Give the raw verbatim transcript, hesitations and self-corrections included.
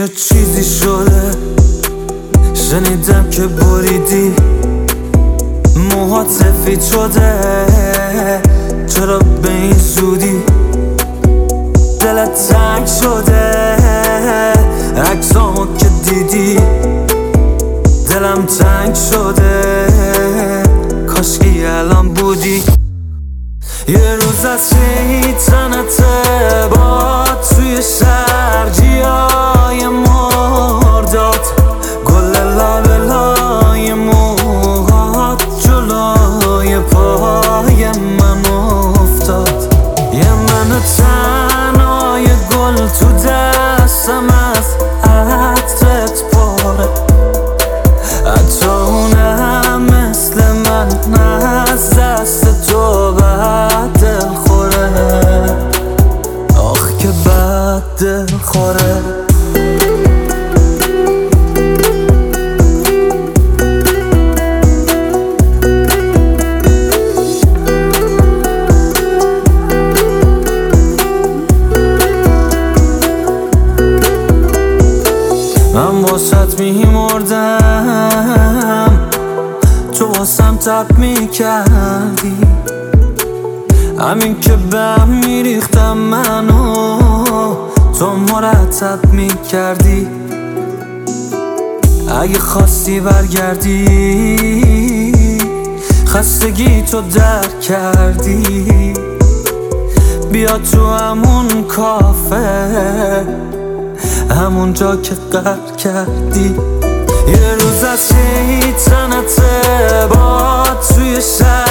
یه چیزی شده، شنیدم که بریدی موهات سفید شده. چرا به این زودی دلت تنگ شده؟ عکسامو که دیدی دلم تنگ شده. کاشکی الان بودی یه روز از شیطنت با توی شرجیای مرداد، گل لابلای موهات جلوی پای من افتاد. یه من تنهای گل تو دستم از عطرت پاره، حتی اونم مثل من از دست تو بد دل خوره. آخ که بد دل خوره. من واسط میمردم، تو واسم تب میکردی. همین که بهم میریختم منو تو مرتب میکردی. اگه خواستی برگردی خستگی تو درک کردی. بیا تو همون کافه، همون جا که قهر کردی. یه روز از شیطنت با توی شهر